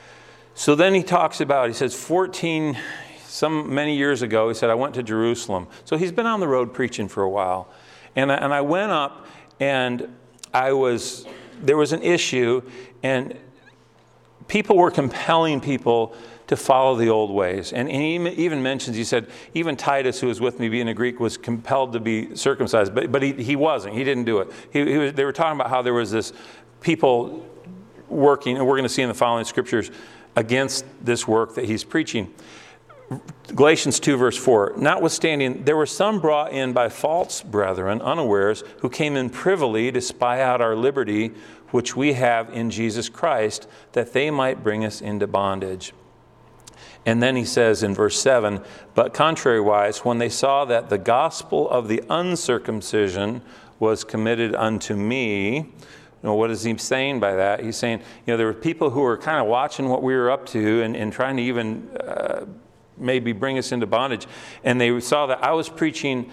Speaker 1: So then he talks about, he says, fourteen, some many years ago, he said, I went to Jerusalem. So he's been on the road preaching for a while. And I, and I went up, and I was, there was an issue, and people were compelling people to follow the old ways. And, and he even mentions, he said, even Titus, who was with me being a Greek, was compelled to be circumcised. But, but he, he wasn't. He didn't do it. He, he was, they were talking about how there was this people working, and we're going to see in the following scriptures, against this work that he's preaching. Galatians two verse four, notwithstanding, there were some brought in by false brethren, unawares, who came in privily to spy out our liberty, which we have in Jesus Christ, that they might bring us into bondage. And then he says in verse seven, but contrariwise, when they saw that the gospel of the uncircumcision was committed unto me. You know, what is he saying by that? He's saying, you know, there were people who were kind of watching what we were up to and, and trying to even uh, maybe bring us into bondage. And they saw that I was preaching,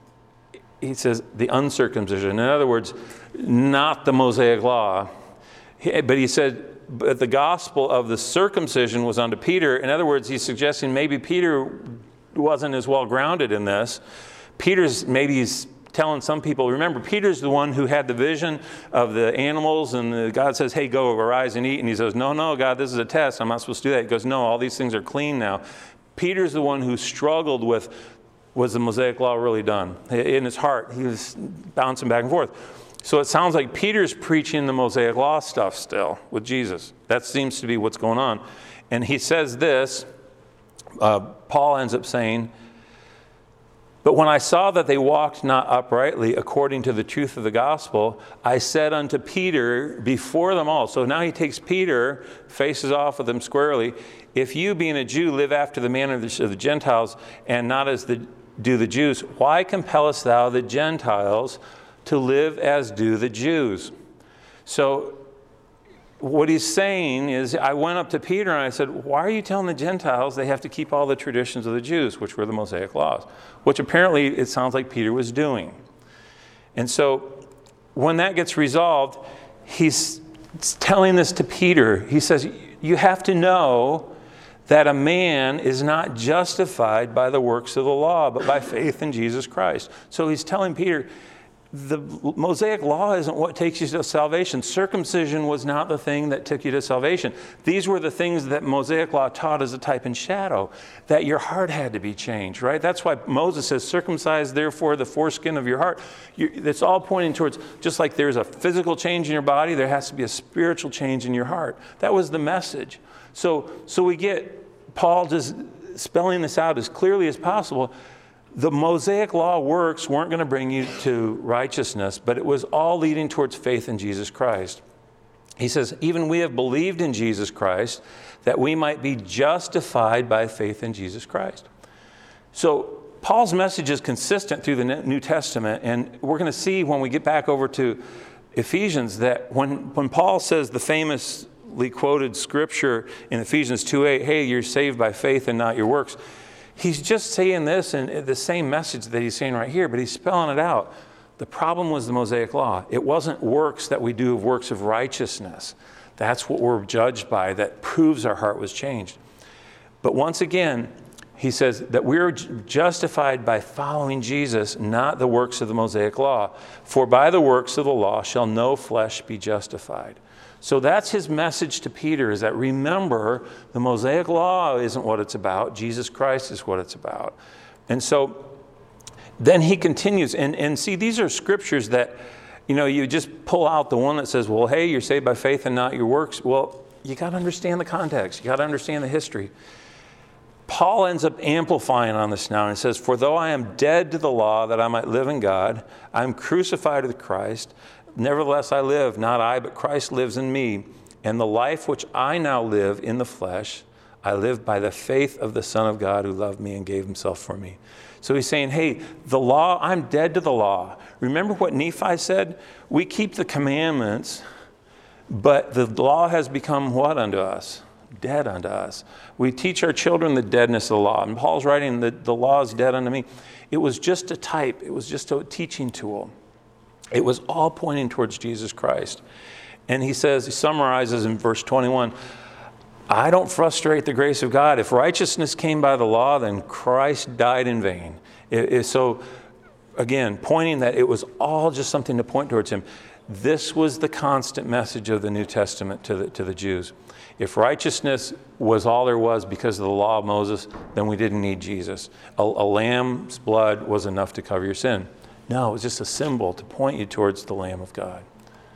Speaker 1: he says, the uncircumcision. In other words, not the Mosaic law. But he said, but the gospel of the circumcision was unto Peter. In other words, he's suggesting maybe Peter wasn't as well grounded in this. Peter's maybe he's telling some people, remember, Peter's the one who had the vision of the animals, and the, God says, hey, go, arise and eat. And he says, no, no, God, this is a test. I'm not supposed to do that. He goes, no, all these things are clean now. Peter's the one who struggled with, was the Mosaic law really done? In his heart, he was bouncing back and forth. So it sounds like Peter's preaching the Mosaic law stuff still with Jesus. That seems to be what's going on. And he says this, uh, Paul ends up saying, But when I saw that they walked not uprightly according to the truth of the gospel, I said unto Peter before them all. So now he takes Peter, faces off with them squarely. If you, being a Jew, live after the manner of the, of the Gentiles, and not as the, do the Jews, why compellest thou the Gentiles to live as do the Jews? So what he's saying is, I went up to Peter and I said, why are you telling the Gentiles they have to keep all the traditions of the Jews, which were the Mosaic laws? Which apparently it sounds like Peter was doing. And so when that gets resolved, he's telling this to Peter. He says, you have to know that a man is not justified by the works of the law, but by faith in Jesus Christ. So he's telling Peter, the Mosaic law isn't what takes you to salvation. Circumcision was not the thing that took you to salvation. These were the things that Mosaic law taught as a type and shadow, that your heart had to be changed, right? That's why Moses says, circumcise therefore the foreskin of your heart. You, it's all pointing towards, just like there's a physical change in your body, there has to be a spiritual change in your heart. That was the message. So, so we get Paul just spelling this out as clearly as possible. The Mosaic law works weren't going to bring you to righteousness, but it was all leading towards faith in Jesus Christ. He says, even we have believed in Jesus Christ, that we might be justified by faith in Jesus Christ. So Paul's message is consistent through the New Testament, and we're going to see when we get back over to Ephesians that when, when Paul says the famously quoted scripture in Ephesians two eight, hey, you're saved by faith and not your works, he's just saying this in the same message that he's saying right here, but he's spelling it out. The problem was the Mosaic law. It wasn't works that we do of works of righteousness. That's what we're judged by, that proves our heart was changed. But once again, he says that we're justified by following Jesus, not the works of the Mosaic law. For by the works of the law shall no flesh be justified. So that's his message to Peter, is that remember, the Mosaic law isn't what it's about. Jesus Christ is what it's about. And so then he continues. And, and see, these are scriptures that, you know, you just pull out the one that says, well, hey, you're saved by faith and not your works. Well, you got to understand the context. You got to understand the history. Paul ends up amplifying on this now and says, for though I am dead to the law that I might live in God, I am crucified with Christ. Nevertheless, I live, not I, but Christ lives in me. And the life which I now live in the flesh, I live by the faith of the Son of God who loved me and gave himself for me. So he's saying, hey, the law, I'm dead to the law. Remember what Nephi said? We keep the commandments, but the law has become what unto us? Dead unto us. We teach our children the deadness of the law. And Paul's writing that the law is dead unto me. It was just a type. It was just a teaching tool. It was all pointing towards Jesus Christ. And he says, he summarizes in verse twenty-one, I don't frustrate the grace of God. If righteousness came by the law, then Christ died in vain. It, it, so, again, pointing that it was all just something to point towards him. This was the constant message of the New Testament to the, to the Jews. If righteousness was all there was because of the law of Moses, then we didn't need Jesus. A, a lamb's blood was enough to cover your sin. No, it was just a symbol to point you towards the Lamb of God.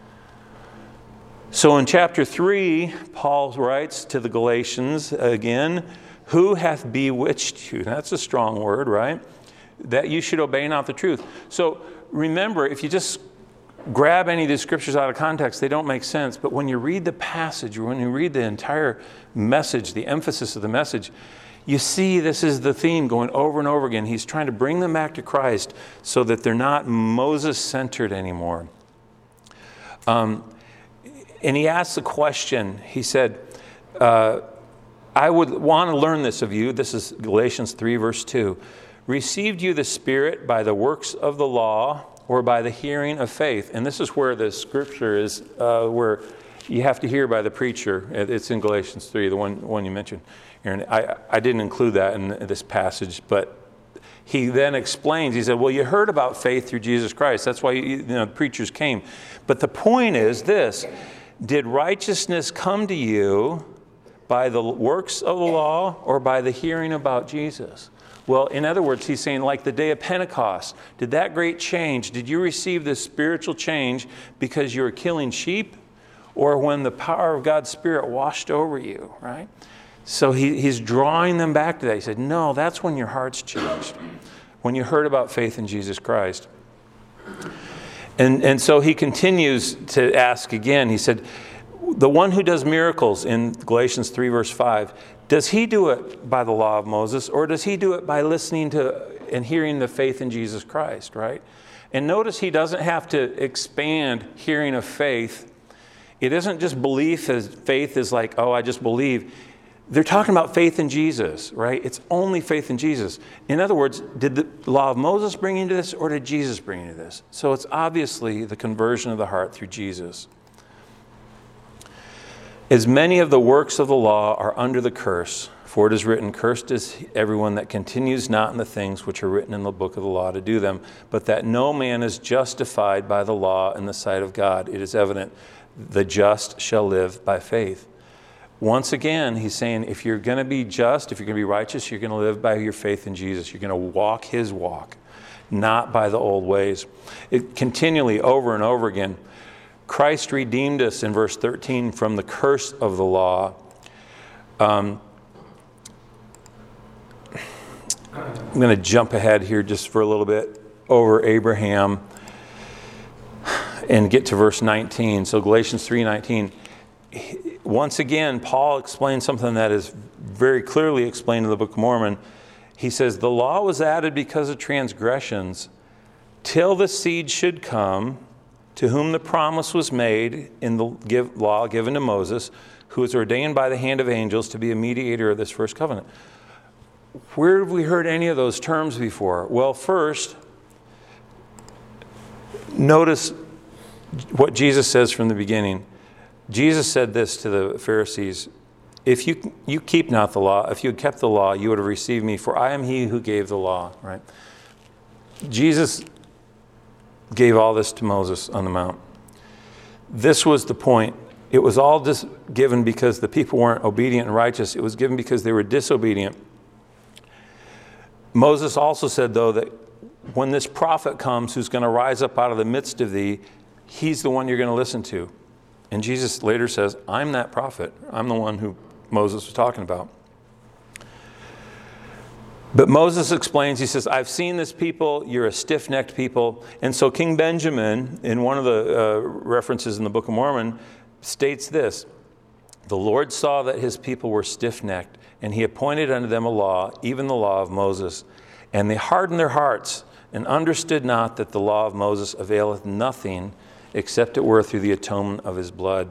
Speaker 1: So in chapter three, Paul writes to the Galatians again, who hath bewitched you? That's a strong word, right? That you should obey not the truth. So remember, if you just grab any of these scriptures out of context, they don't make sense. But when you read the passage, or when you read the entire message, the emphasis of the message, you see this is the theme going over and over again. He's trying to bring them back to Christ so that they're not Moses-centered anymore. Um, and he asks a question. He said, uh, I would want to learn this of you. This is Galatians three, verse two. Received you the Spirit by the works of the law or by the hearing of faith? And this is where the scripture is, uh, where you have to hear by the preacher. It's in Galatians three, the one, one you mentioned. Aaron, I, I didn't include that in this passage, but he then explains, he said, well, you heard about faith through Jesus Christ. That's why you know, the preachers came. But the point is this, did righteousness come to you by the works of the law or by the hearing about Jesus? Well, in other words, he's saying like the day of Pentecost, did that great change, did you receive this spiritual change because you were killing sheep or when the power of God's Spirit washed over you, right? So he, he's drawing them back to that. He said, no, that's when your heart's changed. when you heard about faith in Jesus Christ. And, and so he continues to ask again. He said, the one who does miracles in Galatians three, verse five, does he do it by the law of Moses, or does he do it by listening to and hearing the faith in Jesus Christ, right? And notice he doesn't have to expand hearing of faith. It isn't just belief as faith is like, oh, I just believe. They're talking about faith in Jesus, right? It's only faith in Jesus. In other words, did the law of Moses bring you to this, or did Jesus bring you to this? So it's obviously the conversion of the heart through Jesus. As many of the works of the law are under the curse, for it is written, cursed is everyone that continues not in the things which are written in the book of the law to do them, but that no man is justified by the law in the sight of God. It is evident, the just shall live by faith. Once again, he's saying, if you're going to be just, if you're going to be righteous, you're going to live by your faith in Jesus. You're going to walk his walk, not by the old ways. It continually, over and over again, Christ redeemed us in verse thirteen from the curse of the law. Um, I'm going to jump ahead here just for a little bit over Abraham and get to verse nineteen. So Galatians three nineteen. Once again, Paul explains something that is very clearly explained in the Book of Mormon. He says, the law was added because of transgressions, till the seed should come, to whom the promise was made in the give, law given to Moses, who was ordained by the hand of angels to be a mediator of this first covenant. Where have we heard any of those terms before? Well, first, notice what Jesus says from the beginning. Jesus said this to the Pharisees, if you you keep not the law, if you had kept the law, you would have received me, for I am he who gave the law, right? Jesus gave all this to Moses on the mount. This was the point. It was all just given because the people weren't obedient and righteous. It was given because they were disobedient. Moses also said, though, that when this prophet comes who's going to rise up out of the midst of thee, he's the one you're going to listen to. And Jesus later says, I'm that prophet. I'm the one who Moses was talking about. But Moses explains, he says, I've seen this people, you're a stiff-necked people. And so King Benjamin, in one of the uh, references in the Book of Mormon, states this, the Lord saw that his people were stiff-necked, and he appointed unto them a law, even the law of Moses. And they hardened their hearts, and understood not that the law of Moses availeth nothing, except it were through the atonement of his blood.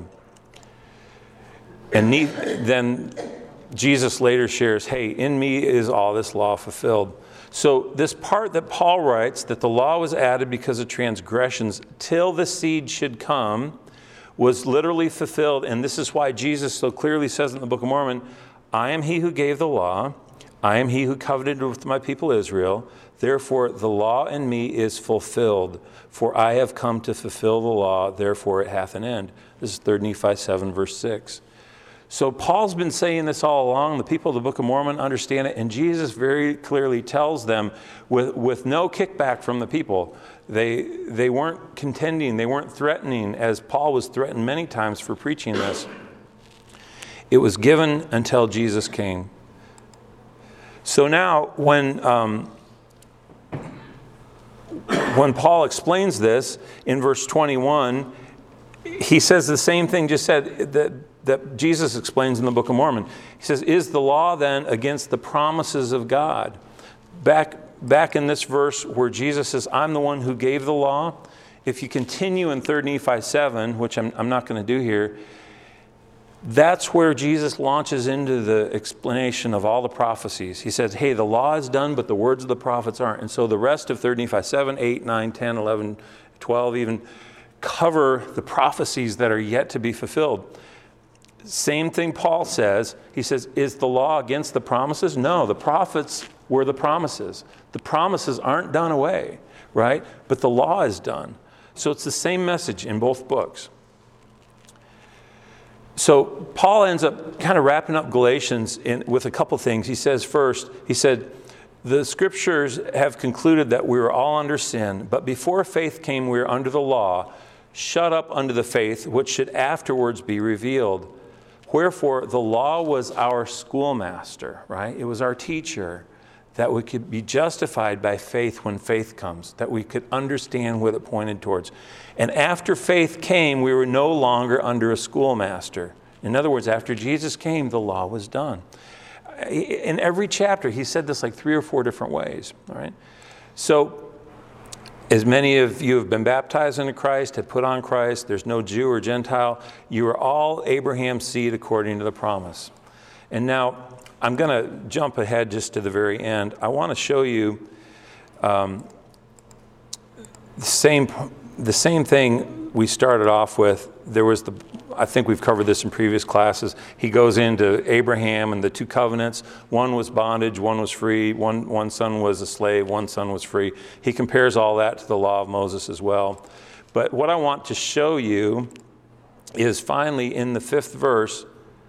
Speaker 1: And then Jesus later shares, hey, in me is all this law fulfilled. So this part that Paul writes, that the law was added because of transgressions till the seed should come, was literally fulfilled. And this is why Jesus so clearly says in the Book of Mormon, I am he who gave the law. I am he who covenanted with my people Israel. Therefore, the law in me is fulfilled. For I have come to fulfill the law, therefore it hath an end. This is Third Nephi seven, verse six. So Paul's been saying this all along. The people of the Book of Mormon understand it. And Jesus very clearly tells them with, with no kickback from the people. They, they weren't contending. They weren't threatening, as Paul was threatened many times for preaching this. It was given until Jesus came. So now when... Um, When Paul explains this in verse twenty-one, he says the same thing just said that, that Jesus explains in the Book of Mormon. He says, is the law then against the promises of God? Back, back in this verse where Jesus says, I'm the one who gave the law, if you continue in Third Nephi seven, which I'm, I'm not going to do here, that's where Jesus launches into the explanation of all the prophecies. He says, hey, the law is done, but the words of the prophets aren't. And so the rest of Third Nephi seven, eight, nine, ten, eleven, twelve even cover the prophecies that are yet to be fulfilled. Same thing Paul says. He says, is the law against the promises? No, the prophets were the promises. The promises aren't done away, right? But the law is done. So it's the same message in both books. So Paul ends up kind of wrapping up Galatians in, with a couple things. He says first, he said, the scriptures have concluded that we were all under sin, but before faith came, we were under the law, shut up under the faith, which should afterwards be revealed. Wherefore, the law was our schoolmaster, right? It was our teacher that we could be justified by faith when faith comes, that we could understand what it pointed towards. And after faith came, we were no longer under a schoolmaster. In other words, after Jesus came, the law was done. In every chapter, he said this like three or four different ways. All right. So, as many of you have been baptized into Christ, have put on Christ, there's no Jew or Gentile. You are all Abraham's seed according to the promise. And now, I'm going to jump ahead just to the very end. I want to show you um, the same the same thing we started off with. There was the, I think we've covered this in previous classes. He goes into Abraham and the two covenants. One was bondage, one was free. One, one son was a slave, one son was free. He compares all that to the law of Moses as well. But what I want to show you is finally in the fifth verse,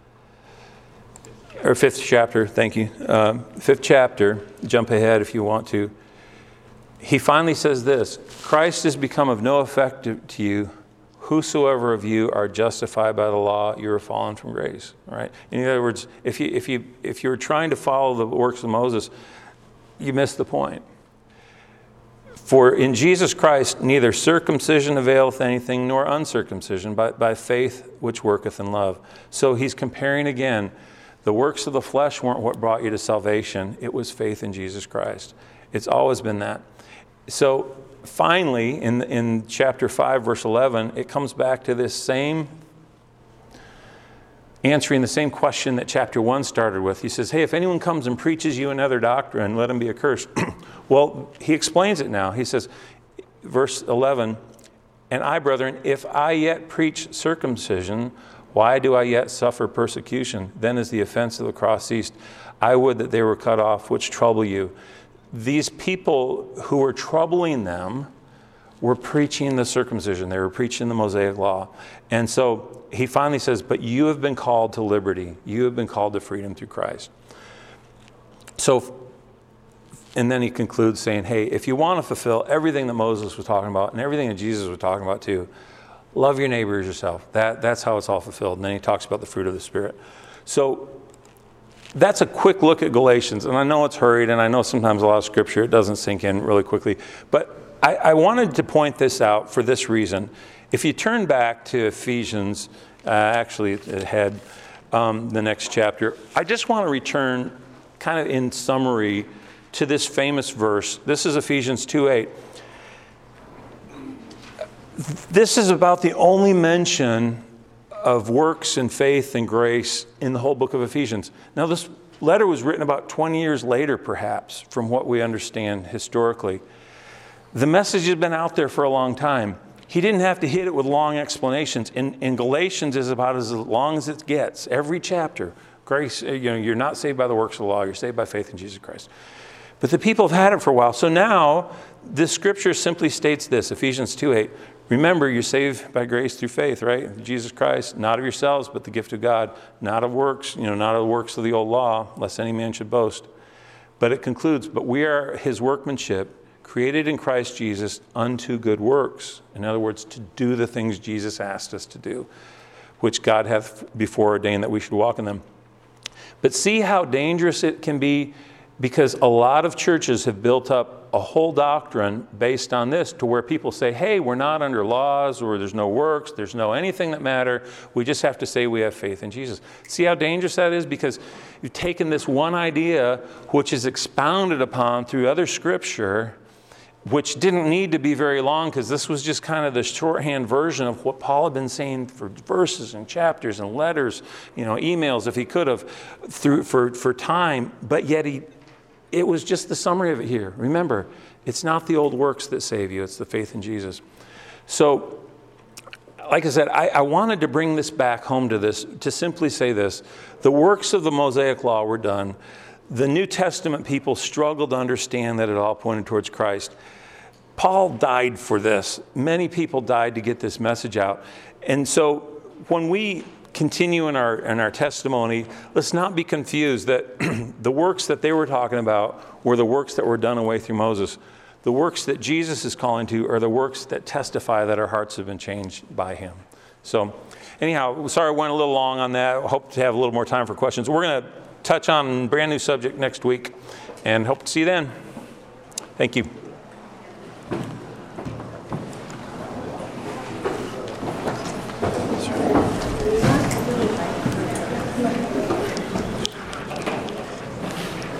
Speaker 1: or fifth chapter, thank you. Uh, fifth chapter, jump ahead if you want to. He finally says this, Christ has become of no effect to you. Whosoever of you are justified by the law, you are fallen from grace. All right? In other words, if you if you if you're trying to follow the works of Moses, you miss the point. For in Jesus Christ neither circumcision availeth anything nor uncircumcision, but by faith which worketh in love. So he's comparing again, the works of the flesh weren't what brought you to salvation. It was faith in Jesus Christ. It's always been that. So finally, in, in chapter five, verse eleven, it comes back to this same, answering the same question that chapter one started with. He says, hey, if anyone comes and preaches you another doctrine, let him be accursed. Well, he explains it now. He says, verse eleven, and I, brethren, if I yet preach circumcision, why do I yet suffer persecution? Then is the offense of the cross ceased. I would that they were cut off, which trouble you. These people who were troubling them were preaching the circumcision. They were preaching the Mosaic law. And so he finally says, but you have been called to liberty. You have been called to freedom through Christ. So, and then he concludes saying, hey, if you want to fulfill everything that Moses was talking about and everything that Jesus was talking about too, love your neighbor as yourself. That, that's how it's all fulfilled. And then he talks about the fruit of the Spirit. So that's a quick look at Galatians. And I know it's hurried, and I know sometimes a lot of Scripture, it doesn't sink in really quickly. But I, I wanted to point this out for this reason. If you turn back to Ephesians, uh, actually ahead, um, the next chapter, I just want to return kind of in summary to this famous verse. This is Ephesians two eight. This is about the only mention of works and faith and grace in the whole book of Ephesians. Now, this letter was written about twenty years later, perhaps, from what we understand historically. The message has been out there for a long time. He didn't have to hit it with long explanations. In, in Galatians is about as long as it gets. Every chapter, grace, you know, you're not saved by the works of the law, you're saved by faith in Jesus Christ. But the people have had it for a while. So now, this scripture simply states this, Ephesians two eight. Remember, you're saved by grace through faith, right? Jesus Christ, not of yourselves, but the gift of God, not of works, you know, not of the works of the old law, lest any man should boast. But it concludes, but we are his workmanship, created in Christ Jesus unto good works. In other words, to do the things Jesus asked us to do, which God hath before ordained that we should walk in them. But see how dangerous it can be, because a lot of churches have built up a whole doctrine based on this, to where people say, hey, we're not under laws, or there's no works, there's no anything that matter. We just have to say we have faith in Jesus. See how dangerous that is? Because you've taken this one idea, which is expounded upon through other scripture, which didn't need to be very long, because this was just kind of the shorthand version of what Paul had been saying for verses and chapters and letters, you know, emails, if he could have, through for, for time. But yet he It was just the summary of it here. Remember, it's not the old works that save you. It's the faith in Jesus. So, like I said, I, I wanted to bring this back home to this, to simply say this. The works of the Mosaic law were done. The New Testament people struggled to understand that it all pointed towards Christ. Paul died for this. Many people died to get this message out. And so when we continue in our in our testimony, let's not be confused that the works that they were talking about were the works that were done away through Moses. The works that Jesus is calling to are the works that testify that our hearts have been changed by him. So anyhow, sorry I went a little long on that. I hope to have a little more time for questions. We're going to touch on a brand new subject next week. And hope to see you then. Thank you.